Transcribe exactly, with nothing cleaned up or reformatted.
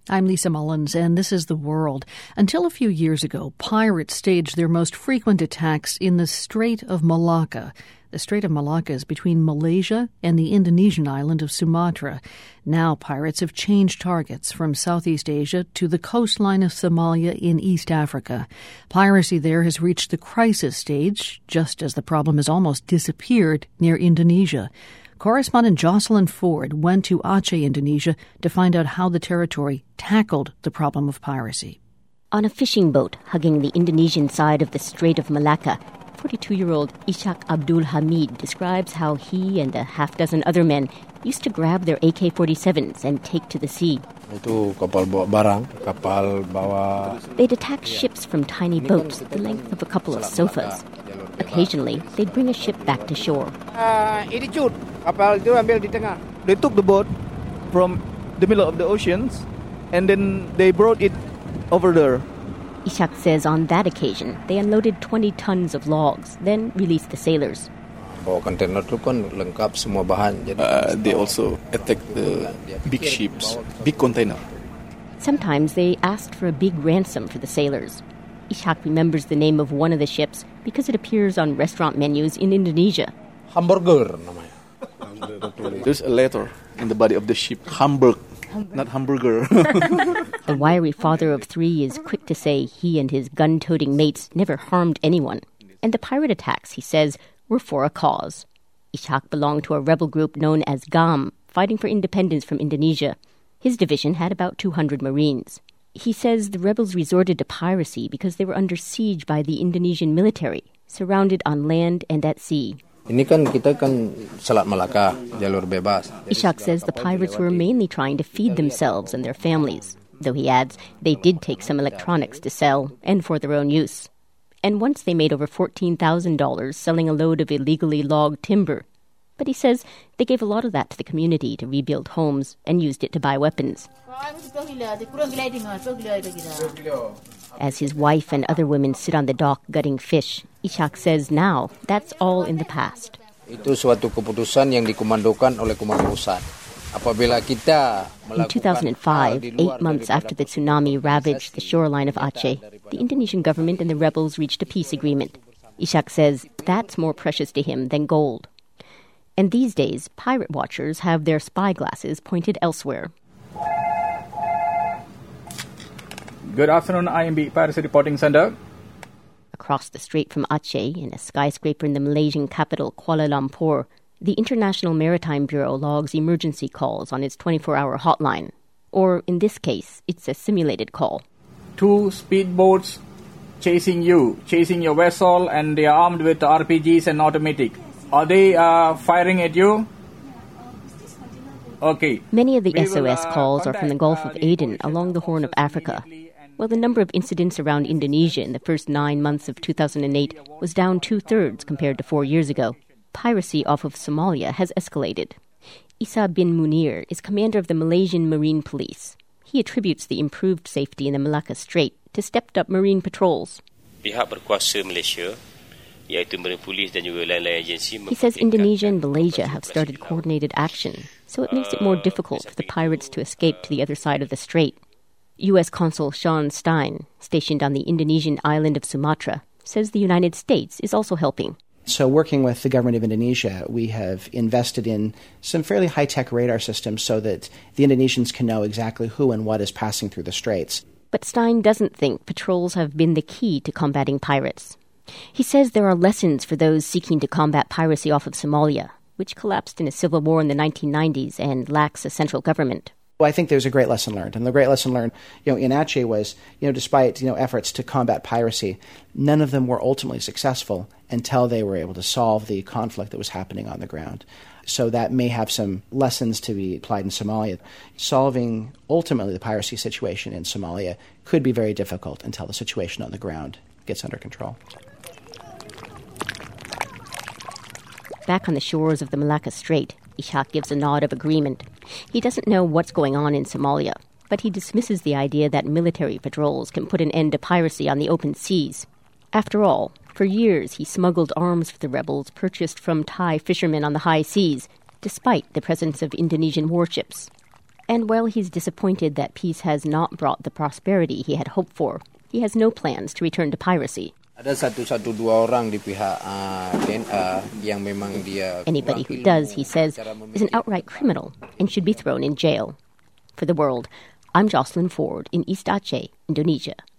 I'm Lisa Mullins, and this is The World. Until a few years ago, pirates staged their most frequent attacks in the Strait of Malacca. The Strait of Malacca is between Malaysia and the Indonesian island of Sumatra. Now pirates have changed targets from Southeast Asia to the coastline of Somalia in East Africa. Piracy there has reached the crisis stage, just as the problem has almost disappeared near Indonesia. Correspondent Jocelyn Ford went to Aceh, Indonesia, to find out how the territory tackled the problem of piracy. On a fishing boat hugging the Indonesian side of the Strait of Malacca, forty-two-year-old Ishak Abdul Hamid describes how he and a half-dozen other men used to grab their A K forty-sevens and take to the sea. Itu kapal bawa barang, kapal bawa... They'd attack ships from tiny boats the length of a couple of sofas. Occasionally, they'd bring a ship back to shore. Uh, attitude. Kapal itu ambil di tengah. They took the boat from the middle of the oceans and then they brought it over there. Ishak says on that occasion, they unloaded twenty tons of logs, then released the sailors. Oh, container itu kan lengkap semua bahan. Uh, they also attacked the big ships, big container. Sometimes they asked for a big ransom for the sailors. Ishak remembers the name of one of the ships because it appears on restaurant menus in Indonesia. Hamburger namanya. There's a letter in the body of the ship, Hamburg, not hamburger. The wiry father of three is quick to say he and his gun-toting mates never harmed anyone. And the pirate attacks, he says, were for a cause. Ishak belonged to a rebel group known as GAM, fighting for independence from Indonesia. His division had about two hundred Marines. He says the rebels resorted to piracy because they were under siege by the Indonesian military, surrounded on land and at sea. Ini kan kita kan Selat Malaka, jalur bebas. Ishak says the pirates were mainly trying to feed themselves and their families, though he adds they did take some electronics to sell and for their own use. And once they made over fourteen thousand dollars selling a load of illegally logged timber. But he says they gave a lot of that to the community to rebuild homes and used it to buy weapons. As his wife and other women sit on the dock gutting fish, Ishak says now that's all in the past. Itu suatu keputusan yang dikomandokan oleh komando pusat. Apabila kita In two thousand five, eight months after the tsunami ravaged the shoreline of Aceh, the Indonesian government and the rebels reached a peace agreement. Ishak says that's more precious to him than gold. And these days, pirate watchers have their spy glasses pointed elsewhere. Good afternoon, I M B Piracy Reporting Center. Across the strait from Aceh, in a skyscraper in the Malaysian capital, Kuala Lumpur, the International Maritime Bureau logs emergency calls on its twenty-four hour hotline. Or, in this case, it's a simulated call. Two speedboats chasing you, chasing your vessel, and they are armed with R P Gs and automatic. Are they uh, firing at you? Okay. Many of the We S O S will, uh, calls are from the Gulf of contact, uh, Aden the along the Horn of Africa. immediately and- Well, the number of incidents around Indonesia in the first nine months of two thousand eight was down two-thirds compared to four years ago. Piracy off of Somalia has escalated. Isa bin Munir is commander of the Malaysian Marine Police. He attributes the improved safety in the Malacca Strait to stepped-up marine patrols. Pihak berkuasa Malaysia, iaitu Marine Police dan juga lain-lain agensi. He says Indonesia and Malaysia have started coordinated action, so it makes it more difficult for the pirates to escape to the other side of the strait. U S Consul Sean Stein, stationed on the Indonesian island of Sumatra, says the United States is also helping. So working with the government of Indonesia, we have invested in some fairly high-tech radar systems so that the Indonesians can know exactly who and what is passing through the straits. But Stein doesn't think patrols have been the key to combating pirates. He says there are lessons for those seeking to combat piracy off of Somalia, which collapsed in a civil war in the nineteen nineties and lacks a central government. Well, I think there's a great lesson learned. And the great lesson learned, you know, in Aceh was, you know, despite, you know, efforts to combat piracy, none of them were ultimately successful until they were able to solve the conflict that was happening on the ground. So that may have some lessons to be applied in Somalia. Solving, ultimately, the piracy situation in Somalia could be very difficult until the situation on the ground gets under control. Back on the shores of the Malacca Strait, Ishak gives a nod of agreement. He doesn't know what's going on in Somalia, but he dismisses the idea that military patrols can put an end to piracy on the open seas. After all, for years he smuggled arms for the rebels purchased from Thai fishermen on the high seas, despite the presence of Indonesian warships. And while he's disappointed that peace has not brought the prosperity he had hoped for, he has no plans to return to piracy. Ada satu satu dua orang di pihak uh, D N A yang memang dia. Anybody who does, he says, is an outright criminal and should be thrown in jail. For The World, I'm Jocelyn Ford in East Aceh, Indonesia.